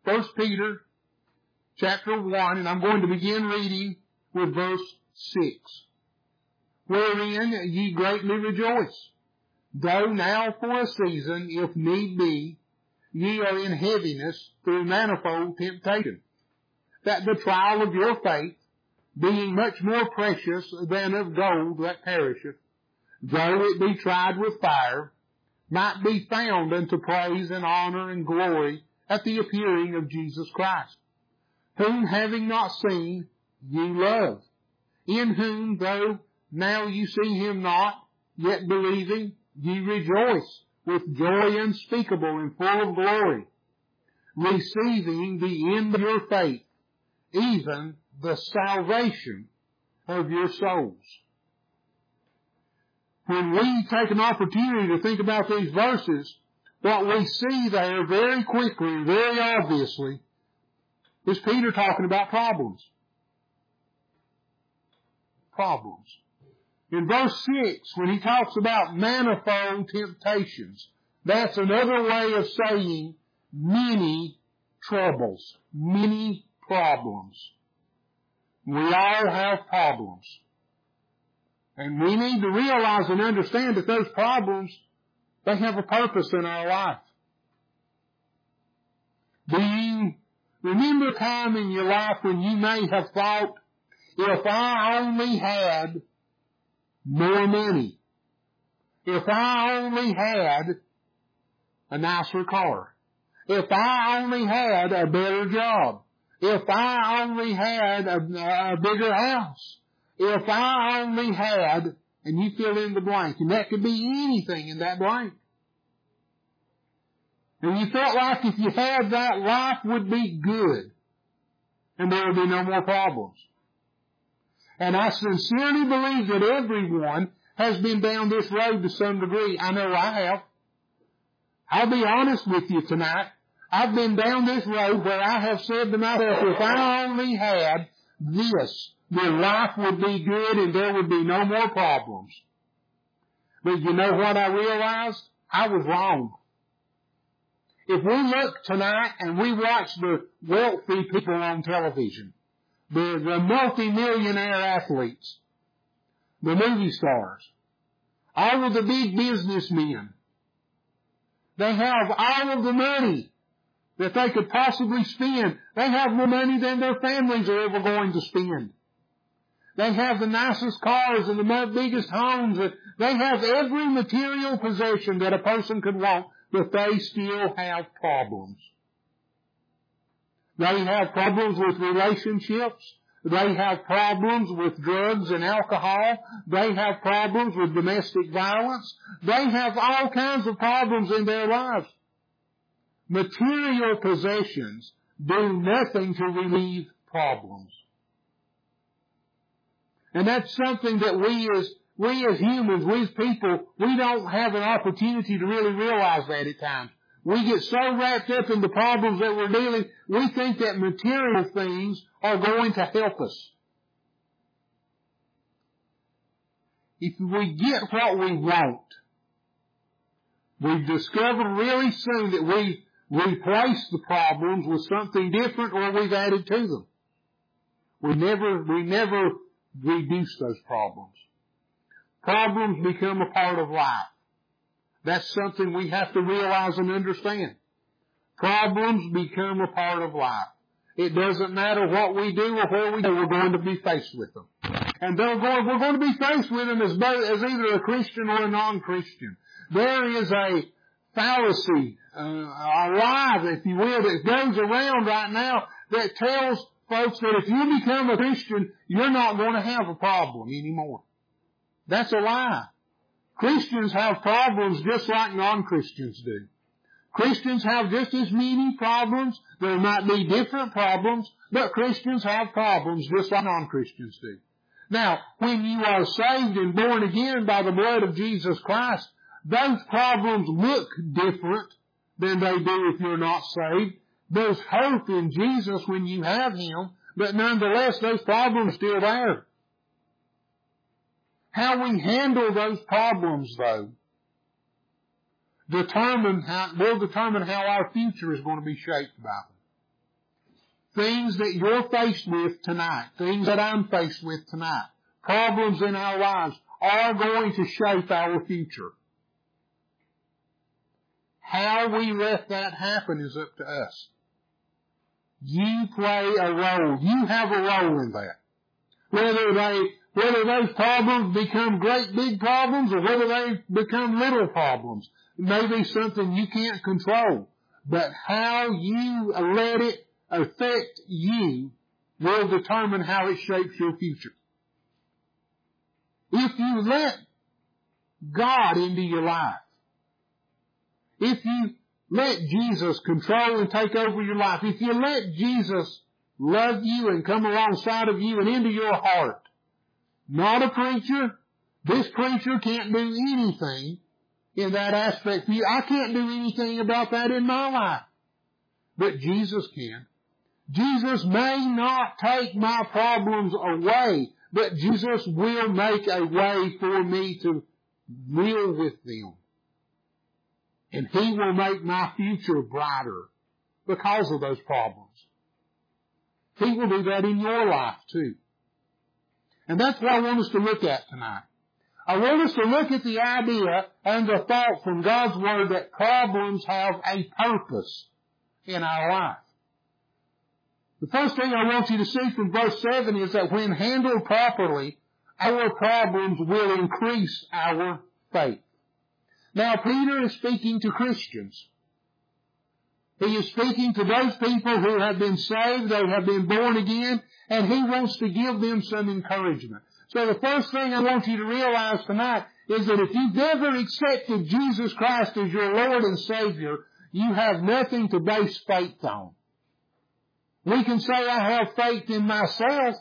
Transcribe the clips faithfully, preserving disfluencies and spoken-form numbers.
First Peter chapter one, and I'm going to begin reading with verse six. Wherein ye greatly rejoice, though now for a season, if need be, ye are in heaviness through manifold temptation, that the trial of your faith, being much more precious than of gold that perisheth, though it be tried with fire, might be found unto praise and honor and glory at the appearing of Jesus Christ, whom having not seen, ye love, in whom, though now you see him not, yet believing, ye rejoice with joy unspeakable and full of glory, receiving the end of your faith, even the salvation of your souls. When we take an opportunity to think about these verses, what we see there very quickly, very obviously, is Peter talking about problems. Problems. In verse six, when he talks about manifold temptations, that's another way of saying many troubles, many problems. We all have problems. And we need to realize and understand that those problems, they have a purpose in our life. Do you remember a time in your life when you may have thought, if I only had more money, if I only had a nicer car, if I only had a better job, if I only had a, a bigger house, if I only had, and you fill in the blank, and that could be anything in that blank. And you felt like if you had that, life would be good, and there would be no more problems. And I sincerely believe that everyone has been down this road to some degree. I know I have. I'll be honest with you tonight. I've been down this road where I have said to myself, if I only had this, then life would be good and there would be no more problems. But you know what I realized? I was wrong. If we look tonight and we watch the wealthy people on television, the, the multi-millionaire athletes, the movie stars, all of the big businessmen, they have all of the money that they could possibly spend. They have more money than their families are ever going to spend. They have the nicest cars and the biggest homes. They have every material possession that a person could want, but they still have problems. They have problems with relationships. They have problems with drugs and alcohol. They have problems with domestic violence. They have all kinds of problems in their lives. Material possessions do nothing to relieve problems. And that's something that we as, we as humans, we as people, we don't have an opportunity to really realize that at times. We get so wrapped up in the problems that we're dealing, we think that material things are going to help us. If we get what we want, we've discovered really soon that we've replaced the problems with something different or we've added to them. We never, we never reduce those problems. Problems become a part of life. That's something we have to realize and understand. Problems become a part of life. It doesn't matter what we do or where we go, we're going to be faced with them. And they're going, we're going to be faced with them as, both, as either a Christian or a non-Christian. There is a fallacy, uh, a lie, if you will, that goes around right now that tells folks that if you become a Christian, you're not going to have a problem anymore. That's a lie. Christians have problems just like non-Christians do. Christians have just as many problems. There might be different problems, but Christians have problems just like non-Christians do. Now, when you are saved and born again by the blood of Jesus Christ, those problems look different than they do if you're not saved. There's hope in Jesus when you have Him, but nonetheless, those problems are still there. How we handle those problems, though, determine how, will determine how our future is going to be shaped by them. things that you're faced with tonight, things that I'm faced with tonight, problems in our lives are going to shape our future. How we let that happen is up to us. You play a role. You have a role in that. Whether they, whether those problems become great big problems or whether they become little problems, it may be something you can't control. But how you let it affect you will determine how it shapes your future. If you let God into your life, if you let Jesus control and take over your life, if you let Jesus love you and come alongside of you and into your heart, not a preacher, this preacher can't do anything in that aspect for you. I can't do anything about that in my life. But Jesus can. Jesus may not take my problems away, but Jesus will make a way for me to deal with them. And He will make my future brighter because of those problems. He will do that in your life too. And that's what I want us to look at tonight. I want us to look at the idea and the thought from God's Word that problems have a purpose in our life. The first thing I want you to see from verse seven is that when handled properly, our problems will increase our faith. Now, Peter is speaking to Christians. He is speaking to those people who have been saved, they have been born again, and he wants to give them some encouragement. So the first thing I want you to realize tonight is that if you've never accepted Jesus Christ as your Lord and Savior, you have nothing to base faith on. We can say, I have faith in myself,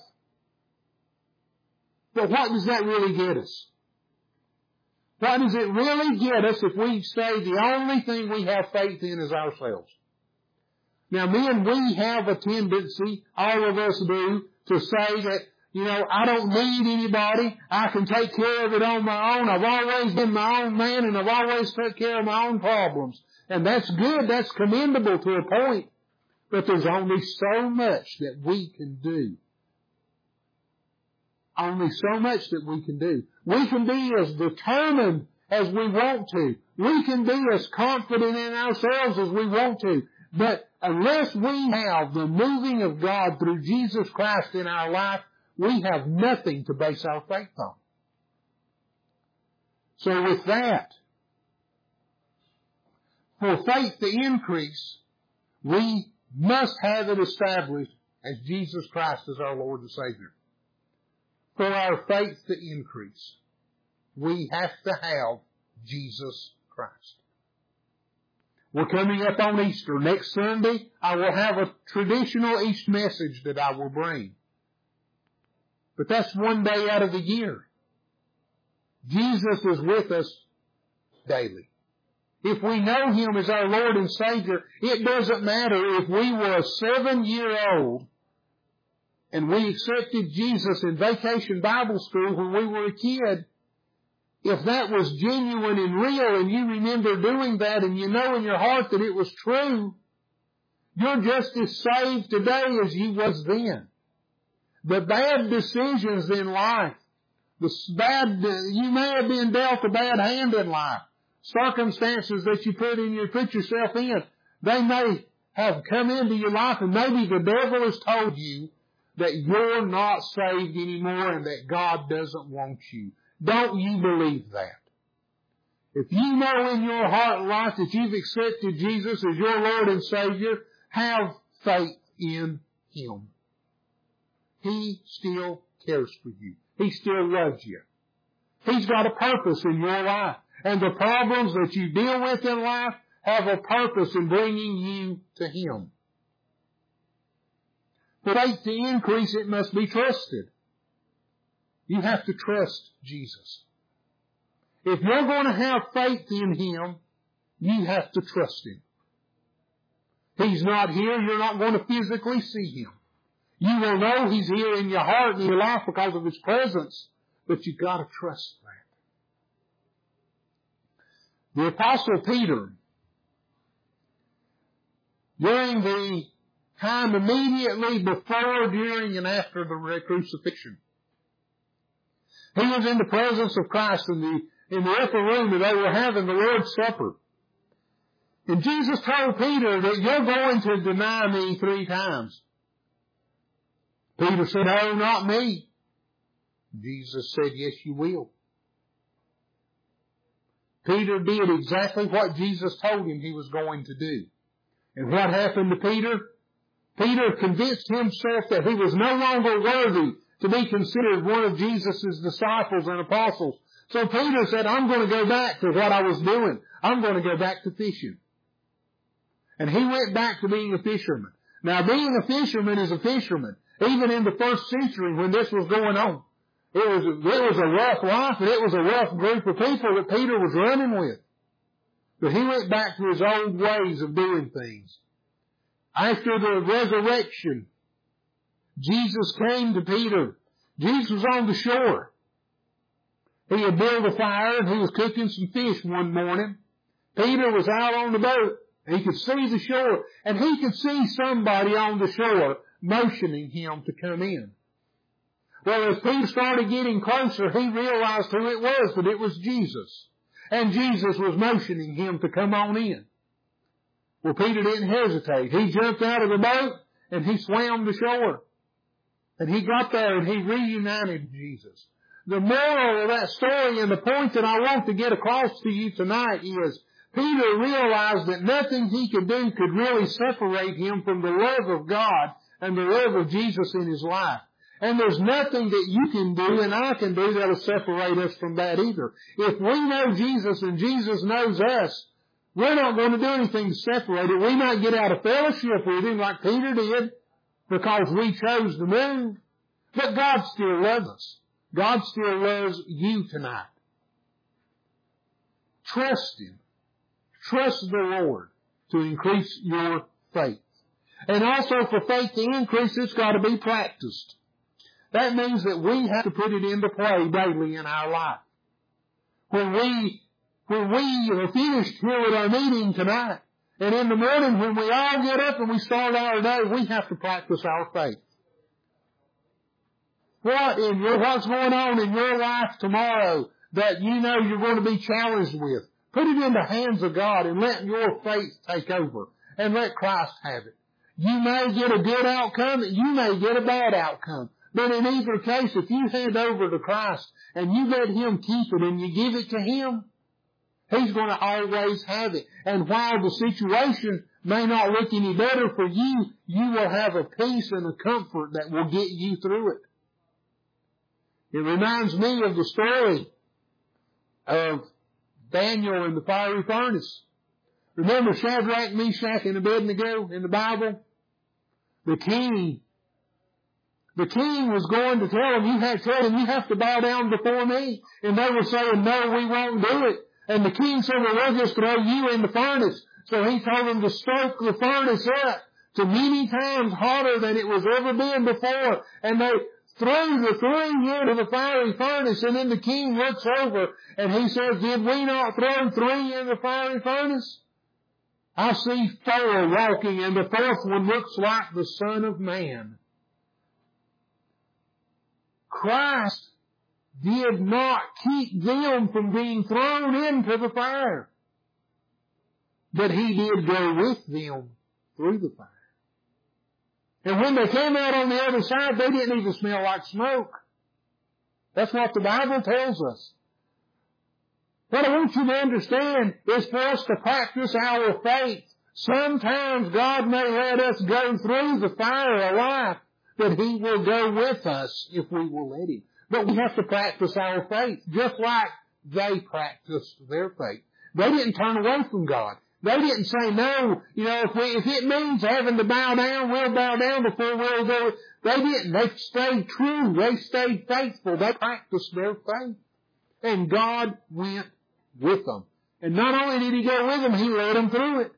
but what does that really get us? What does it really get us if we say the only thing we have faith in is ourselves? Now, men, we have a tendency, all of us do, to say that, you know, I don't need anybody. I can take care of it on my own. I've always been my own man, and I've always took care of my own problems. And that's good. That's commendable to a point. But there's only so much that we can do. Only so much that we can do. We can be as determined as we want to. We can be as confident in ourselves as we want to. But unless we have the moving of God through Jesus Christ in our life, we have nothing to base our faith on. So with that, for faith to increase, we must have it established as Jesus Christ as our Lord and Savior. For our faith to increase, we have to have Jesus Christ. We're coming up on Easter. Next Sunday, I will have a traditional Easter message that I will bring. But that's one day out of the year. Jesus is with us daily. If we know Him as our Lord and Savior, it doesn't matter if we were a seven-year-old and we accepted Jesus in Vacation Bible School when we were a kid. If that was genuine and real and you remember doing that and you know in your heart that it was true, you're just as saved today as you was then. The bad decisions in life, the bad, you may have been dealt a bad hand in life. Circumstances that you put in, you put yourself in, they may have come into your life and maybe the devil has told you that you're not saved anymore and that God doesn't want you. Don't you believe that? If you know in your heart and life that you've accepted Jesus as your Lord and Savior, have faith in Him. He still cares for you. He still loves you. He's got a purpose in your life. And the problems that you deal with in life have a purpose in bringing you to Him. For faith to increase, it must be trusted. You have to trust Jesus. If you're going to have faith in Him, you have to trust Him. He's not here. You're not going to physically see Him. You will know He's here in your heart and in your life because of His presence, but you've got to trust that. The Apostle Peter, during the time immediately before, during, and after the crucifixion. He was in the presence of Christ in the, in the upper room, and they were having the Lord's Supper. And Jesus told Peter that you're going to deny me three times. Peter said, "Oh, not me." Jesus said, "Yes, you will." Peter did exactly what Jesus told him he was going to do. And what happened to Peter? Peter convinced himself that he was no longer worthy to be considered one of Jesus' disciples and apostles. So Peter said, "I'm going to go back to what I was doing. I'm going to go back to fishing." And he went back to being a fisherman. Now, being a fisherman is a fisherman. Even in the first century when this was going on, it was, it was a rough life, and it was a rough group of people that Peter was running with. But he went back to his old ways of doing things. After the resurrection, Jesus came to Peter. Jesus was on the shore. He had built a fire, and he was cooking some fish one morning. Peter was out on the boat. He could see the shore, and he could see somebody on the shore motioning him to come in. Well, as Peter started getting closer, he realized who it was, that it was Jesus. And Jesus was motioning him to come on in. Well, Peter didn't hesitate. He jumped out of the boat, and he swam to shore. And he got there, and he reunited Jesus. The moral of that story, and the point that I want to get across to you tonight, is Peter realized that nothing he could do could really separate him from the love of God and the love of Jesus in his life. And there's nothing that you can do and I can do that'll separate us from that either. If we know Jesus and Jesus knows us, we're not going to do anything to separate it. We might get out of fellowship with him like Peter did because we chose to move. But God still loves us. God still loves you tonight. Trust him. Trust the Lord to increase your faith. And also for faith to increase, it's got to be practiced. That means that we have to put it into play daily in our life. When we, when we are finished here with our meeting tonight, and in the morning when we all get up and we start our day, we have to practice our faith. What in your, what's going on in your life tomorrow that you know you're going to be challenged with? Put it in the hands of God and let your faith take over and let Christ have it. You may get a good outcome, you may get a bad outcome. But in either case, if you hand over to Christ and you let him keep it and you give it to him, he's going to always have it. And while the situation may not look any better for you, you will have a peace and a comfort that will get you through it. It reminds me of the story of Daniel in the fiery furnace. Remember Shadrach, Meshach, and Abednego in the Bible? The king, the king was going to tell them, you have to tell them, you have to bow down before me. And they were saying, no, we won't do it. And the king said, well, we'll just throw you in the furnace. So he told them to stoke the furnace up to many times hotter than it was ever been before. And they threw the three into the fiery furnace, and then the king looks over and he says, did we not throw three in the fiery furnace? I see four walking, and the fourth one looks like the Son of Man. Christ did not keep them from being thrown into the fire, but he did go with them through the fire. And when they came out on the other side, they didn't even smell like smoke. That's what the Bible tells us. What I want you to understand is for us to practice our faith. Sometimes God may let us go through the fire of life, but he will go with us if we will let him. But we have to practice our faith, just like they practiced their faith. They didn't turn away from God. They didn't say, no, you know, if, we, if it means having to bow down, we'll bow down before we'll go. They didn't. They stayed true. They stayed faithful. They practiced their faith. And God went with them. And not only did he go with them, he led them through it.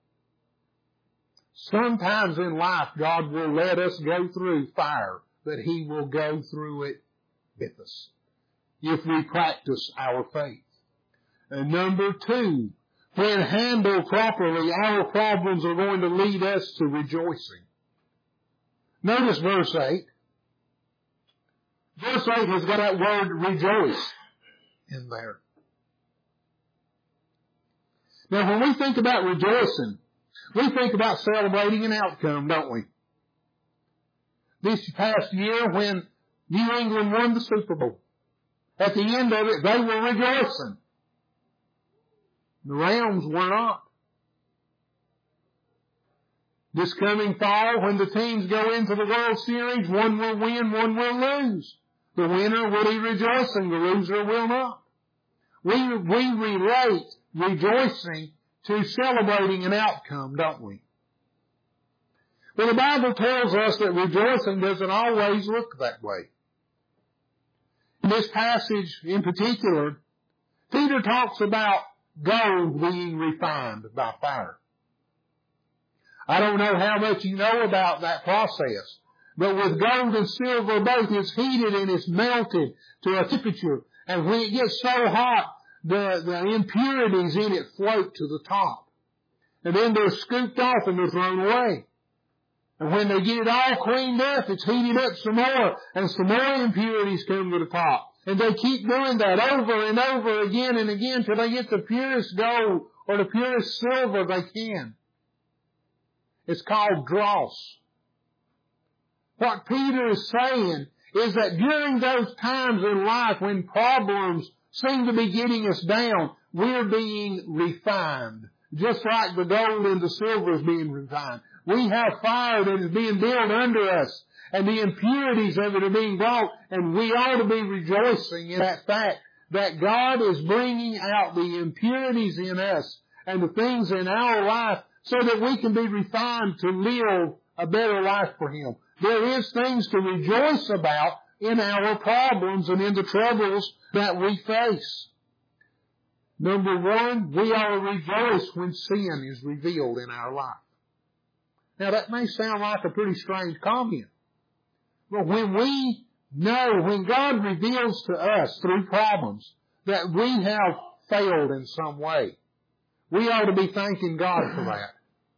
Sometimes in life, God will let us go through fire, but he will go through it with us if we practice our faith. And number two, when handled properly, our problems are going to lead us to rejoicing. Notice verse eight. Verse eight has got that word rejoice in there. Now when we think about rejoicing, we think about celebrating an outcome, don't we? This past year when New England won the Super Bowl, at the end of it, they were rejoicing. The Rams were not. This coming fall, when the teams go into the World Series, one will win, one will lose. The winner will be rejoicing, the loser will not. We, we relate rejoicing to celebrating an outcome, don't we? Well, the Bible tells us that rejoicing doesn't always look that way. In this passage in particular, Peter talks about gold being refined by fire. I don't know how much you know about that process, but with gold and silver both, it's heated and it's melted to a temperature, and when it gets so hot, the, the impurities in it float to the top. And then they're scooped off and they're thrown away. And when they get it all cleaned up, it's heated up some more, and some more impurities come to the top. And they keep doing that over and over again and again till they get the purest gold or the purest silver they can. It's called dross. What Peter is saying is that during those times in life when problems seem to be getting us down, we're being refined. Just like the gold and the silver is being refined. We have fire that is being built under us, and the impurities of it are being brought, and we ought to be rejoicing in that fact that God is bringing out the impurities in us and the things in our life so that we can be refined to live a better life for Him. There is things to rejoice about in our problems and in the troubles that we face. Number one, we ought to rejoice when sin is revealed in our life. Now that may sound like a pretty strange comment, but when we know, when God reveals to us through problems that we have failed in some way, we ought to be thanking God for that.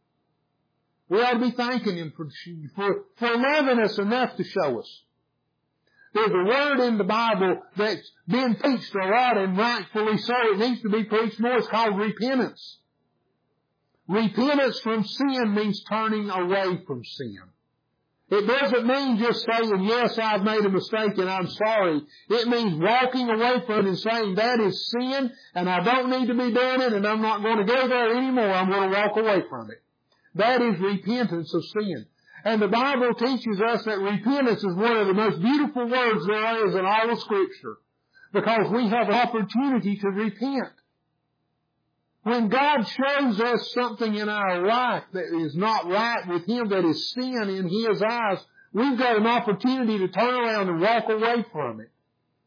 We ought to be thanking Him for, for, for loving us enough to show us. There's a word in the Bible that's been preached a lot, and rightfully so. It needs to be preached more. It's called repentance. Repentance from sin means turning away from sin. It doesn't mean just saying, yes, I've made a mistake and I'm sorry. It means walking away from it and saying, that is sin and I don't need to be doing it and I'm not going to go there anymore. I'm going to walk away from it. That is repentance of sin. And the Bible teaches us that repentance is one of the most beautiful words there is in all of Scripture, because we have an opportunity to repent. When God shows us something in our life that is not right with Him, that is sin in His eyes, we've got an opportunity to turn around and walk away from it.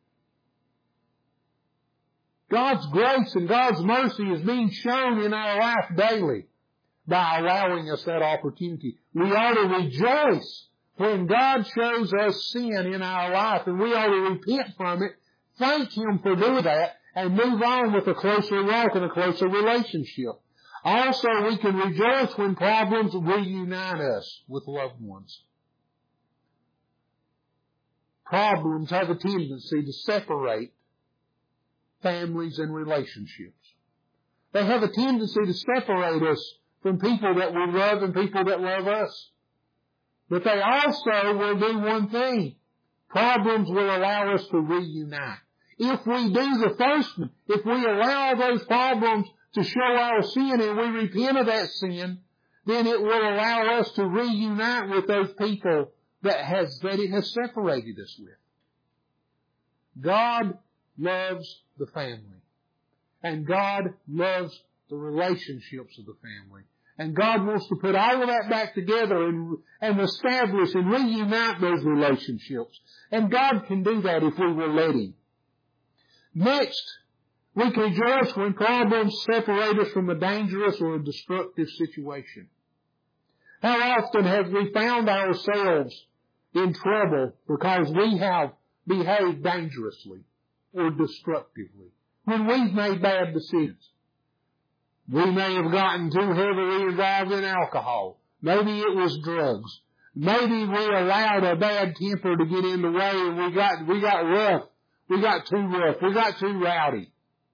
God's grace and God's mercy is being shown in our life daily by allowing us that opportunity. We ought to rejoice when God shows us sin in our life, and we ought to repent from it, thank Him for doing that, and move on with a closer walk and a closer relationship. Also, we can rejoice when problems reunite us with loved ones. Problems have a tendency to separate families and relationships. They have a tendency to separate us from people that we love and people that love us. But they also will do one thing. Problems will allow us to reunite. If we do the first one, if we allow those problems to show our sin and we repent of that sin, then it will allow us to reunite with those people that has, that it has separated us with. God loves the family. And God loves the relationships of the family. And God wants to put all of that back together and, and establish and reunite those relationships. And God can do that if we will let Him. Next, we can rejoice when problems separate us from a dangerous or a destructive situation. How often have we found ourselves in trouble because we have behaved dangerously or destructively when we've made bad decisions? We may have gotten too heavily involved in alcohol. Maybe it was drugs. Maybe we allowed a bad temper to get in the way and we got, we got rough. We got too rough. We got too rowdy.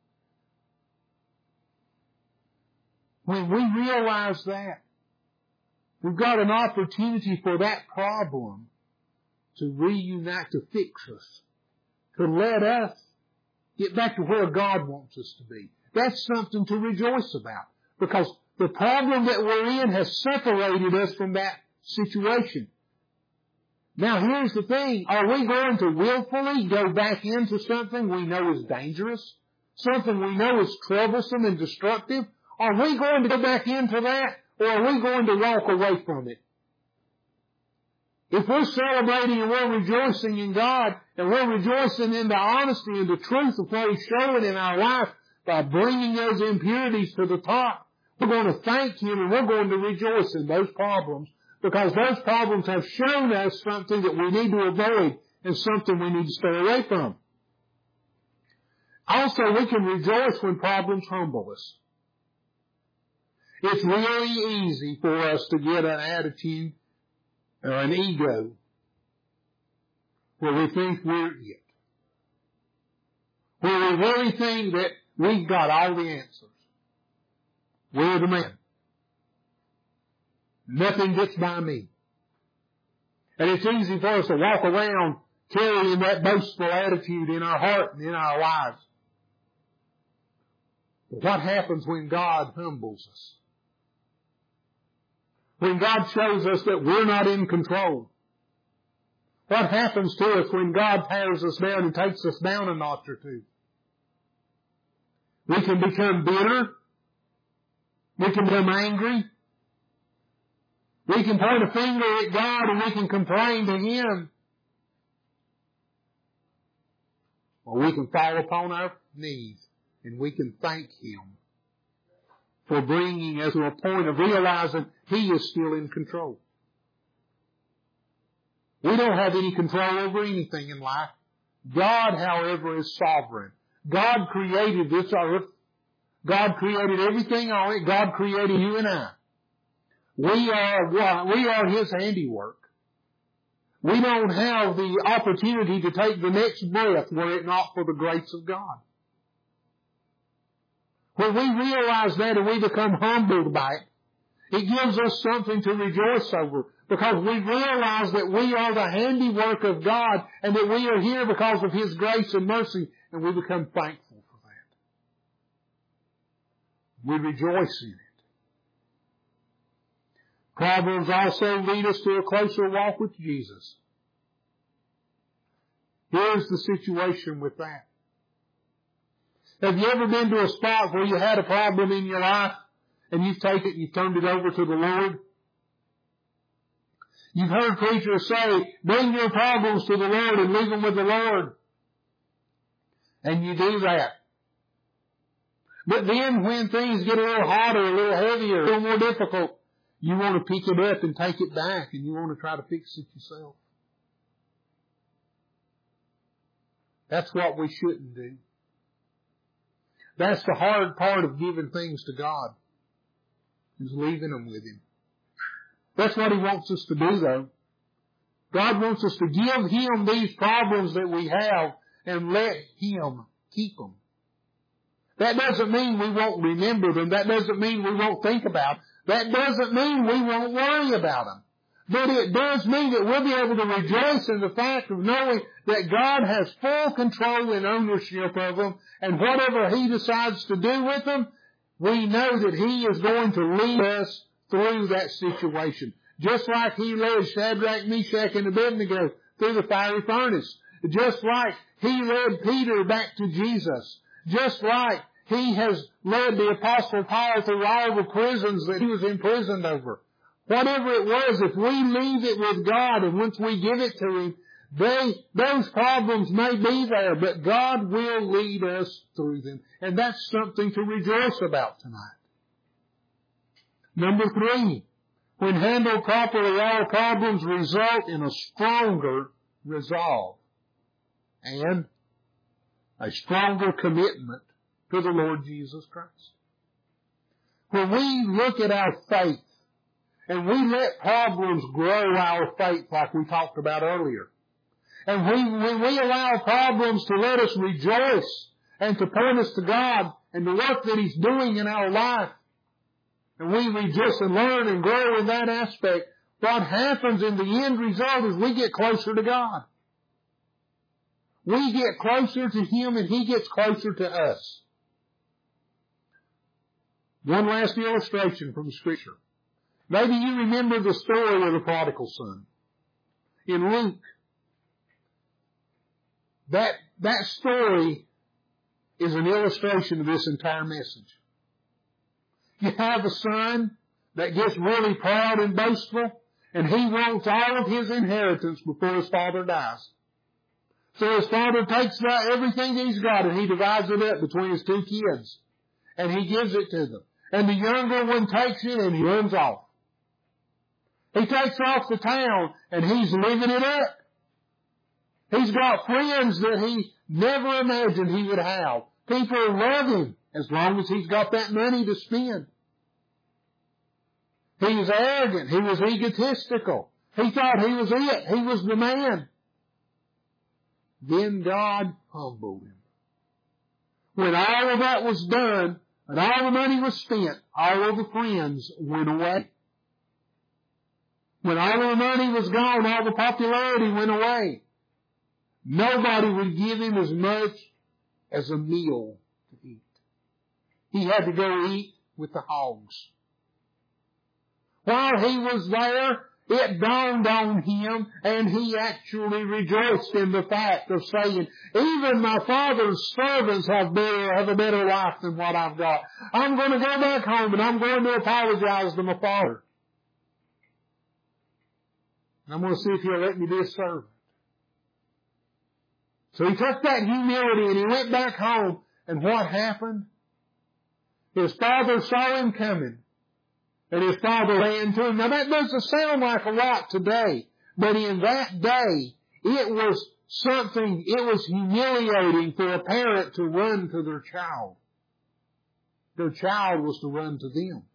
When we realize that, we've got an opportunity for that problem to reunite, to fix us, to let us get back to where God wants us to be. That's something to rejoice about, because the problem that we're in has separated us from that situation. Now here's the thing. Are we going to willfully go back into something we know is dangerous? Something we know is troublesome and destructive? Are we going to go back into that? Or are we going to walk away from it? If we're celebrating and we're rejoicing in God, and we're rejoicing in the honesty and the truth of what He's showing in our life by bringing those impurities to the top, we're going to thank Him and we're going to rejoice in those problems, because those problems have shown us something that we need to avoid and something we need to stay away from. Also, we can rejoice when problems humble us. It's really easy for us to get an attitude or an ego where we think we're it. Where we really think that we've got all the answers. We're the man. Nothing gets by me. And it's easy for us to walk around carrying that boastful attitude in our heart and in our lives. But what happens when God humbles us? When God shows us that we're not in control? What happens to us when God tears us down and takes us down a notch or two? We can become bitter. We can become angry. We can point a finger at God and we can complain to Him. Or we can fall upon our knees and we can thank Him for bringing us to a point of realizing He is still in control. We don't have any control over anything in life. God, however, is sovereign. God created this earth. God created everything on it. God created you and I. We are, we are His handiwork. We don't have the opportunity to take the next breath were it not for the grace of God. When we realize that and we become humbled by it, it gives us something to rejoice over, because we realize that we are the handiwork of God and that we are here because of His grace and mercy, and we become thankful for that. We rejoice in it. Problems also lead us to a closer walk with Jesus. Here's the situation with that. Have you ever been to a spot where you had a problem in your life and you've taken it and you've turned it over to the Lord? You've heard preachers say, bring your problems to the Lord and leave them with the Lord. And you do that. But then when things get a little hotter, a little heavier, a little more difficult, you want to pick it up and take it back and you want to try to fix it yourself. That's what we shouldn't do. That's the hard part of giving things to God, is leaving them with Him. That's what He wants us to do, though. God wants us to give Him these problems that we have and let Him keep them. That doesn't mean we won't remember them. That doesn't mean we won't think about them. That doesn't mean we won't worry about them. But it does mean that we'll be able to rejoice in the fact of knowing that God has full control and ownership of them, and whatever He decides to do with them, we know that He is going to lead us through that situation. Just like He led Shadrach, Meshach, and Abednego through the fiery furnace. Just like He led Peter back to Jesus. Just like He has led the Apostle Paul through all the prisons that he was imprisoned over. Whatever it was, if we leave it with God and once we give it to Him, they, those problems may be there, but God will lead us through them. And that's something to rejoice about tonight. Number three, when handled properly, all problems result in a stronger resolve and a stronger commitment to the Lord Jesus Christ. When we look at our faith And we let problems grow our faith like we talked about earlier. And we, when we allow problems to let us rejoice and to point us to God and the work that He's doing in our life, and we rejoice and learn and grow in that aspect, what happens in the end result is we get closer to God. We get closer to Him and He gets closer to us. One last illustration from Scripture. Maybe you remember the story of the prodigal son. In Luke, that, that story is an illustration of this entire message. You have a son that gets really proud and boastful, and he wants all of his inheritance before his father dies. So his father takes everything that he's got and he divides it up between his two kids. And he gives it to them. And the younger one takes it and he runs off. He takes off to town and he's living it up. He's got friends that he never imagined he would have. People love him as long as he's got that money to spend. He was arrogant. He was egotistical. He thought he was it. He was the man. Then God humbled him. When all of that was done and all the money was spent, all of the friends went away. When all the money was gone, all the popularity went away. Nobody would give him as much as a meal to eat. He had to go eat with the hogs. While he was there, it dawned on him, and he actually rejoiced in the fact of saying, even my father's servants have better, have a better life than what I've got. I'm going to go back home and I'm going to apologize to my father. I'm going to see if he'll let me be a servant. So he took that humility and he went back home, and what happened? His father saw him coming. And his father ran to him. Now that doesn't sound like a lot today, but in that day, it was something, it was humiliating for a parent to run to their child. Their child was to run to them.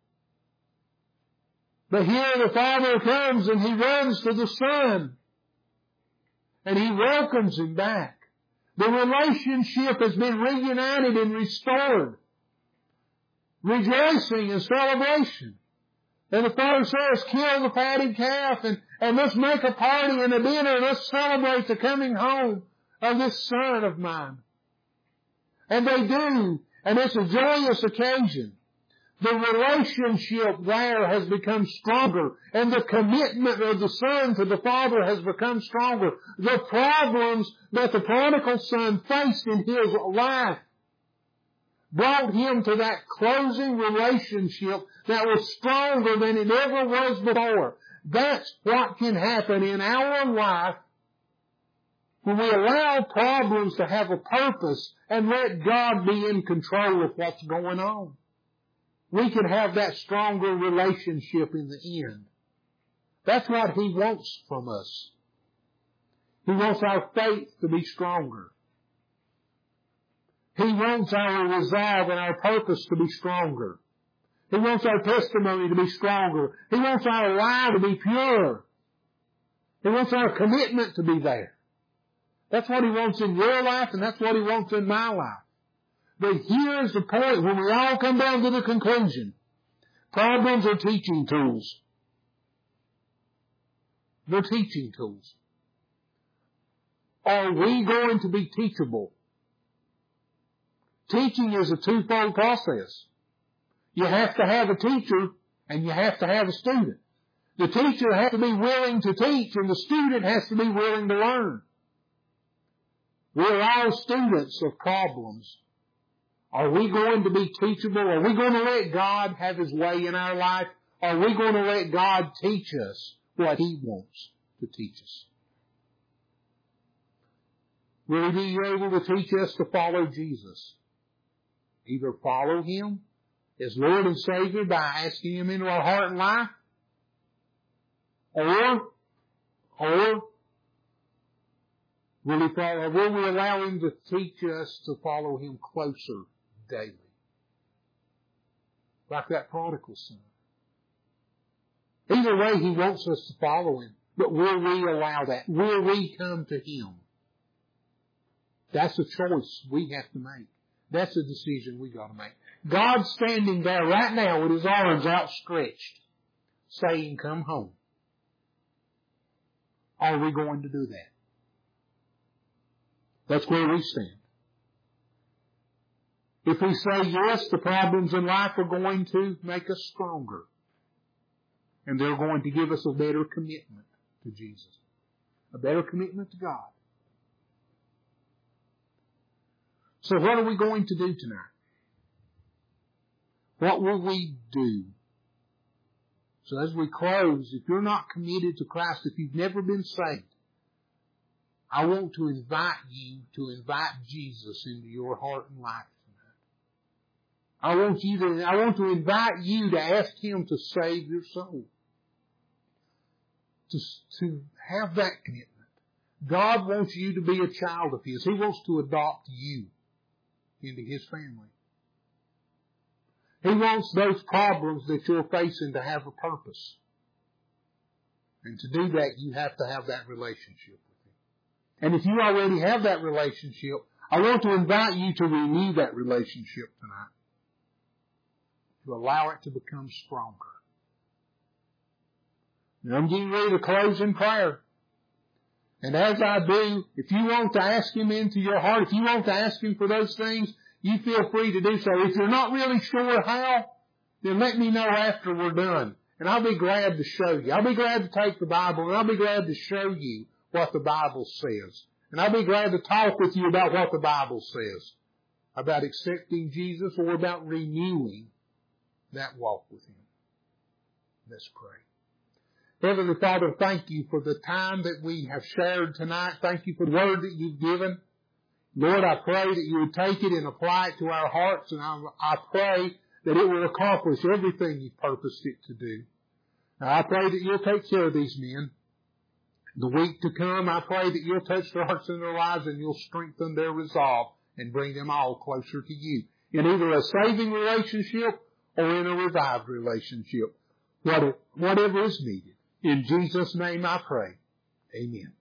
But here the father comes and he runs to the son. And he welcomes him back. The relationship has been reunited and restored. Rejoicing and celebration. And the father says, kill the fatted calf and, and let's make a party and a dinner and let's celebrate the coming home of this son of mine. And they do. And it's a joyous occasion. The relationship there has become stronger, and the commitment of the son to the father has become stronger. The problems that the prodigal son faced in his life brought him to that closing relationship that was stronger than it ever was before. That's what can happen in our life when we allow problems to have a purpose and let God be in control of what's going on. We can have that stronger relationship in the end. That's what He wants from us. He wants our faith to be stronger. He wants our resolve and our purpose to be stronger. He wants our testimony to be stronger. He wants our life to be pure. He wants our commitment to be there. That's what He wants in your life, and that's what He wants in my life. But here's the point when we all come down to the conclusion. Problems are teaching tools. They're teaching tools. Are we going to be teachable? Teaching is a twofold process. You have to have a teacher and you have to have a student. The teacher has to be willing to teach and the student has to be willing to learn. We're all students of problems. Are we going to be teachable? Are we going to let God have His way in our life? Are we going to let God teach us what He wants to teach us? Will He be able to teach us to follow Jesus? Either follow Him as Lord and Savior by asking Him into our heart and life, or, or will, he follow, will we allow Him to teach us to follow Him closer daily? Like that prodigal son. Either way, He wants us to follow Him. But will we allow that? Will we come to Him? That's a choice we have to make. That's a decision we got to make. God's standing there right now with His arms outstretched, saying, come home. Are we going to do that? That's where we stand. If we say yes, the problems in life are going to make us stronger. And they're going to give us a better commitment to Jesus. A better commitment to God. So what are we going to do tonight? What will we do? So as we close, if you're not committed to Christ, if you've never been saved, I want to invite you to invite Jesus into your heart and life tonight. I want you to, I want to invite you to ask Him to save your soul. To, to have that commitment. God wants you to be a child of His. He wants to adopt you into His family. He wants those problems that you're facing to have a purpose. And to do that, you have to have that relationship with Him. And if you already have that relationship, I want to invite you to renew that relationship tonight. To allow it to become stronger. And I'm getting ready to close in prayer. And as I do, if you want to ask Him into your heart, if you want to ask Him for those things, you feel free to do so. If you're not really sure how, then let me know after we're done. And I'll be glad to show you. I'll be glad to take the Bible and I'll be glad to show you what the Bible says. And I'll be glad to talk with you about what the Bible says. About accepting Jesus or about renewing that walk with Him. Let's pray. Heavenly Father, thank You for the time that we have shared tonight. Thank You for the word that You've given. Lord, I pray that You would take it and apply it to our hearts, and I, I pray that it will accomplish everything You've purposed it to do. Now, I pray that You'll take care of these men. The week to come, I pray that You'll touch their hearts and their lives, and You'll strengthen their resolve and bring them all closer to You in either a saving relationship or in a revived relationship, whatever is needed. In Jesus' name I pray. Amen.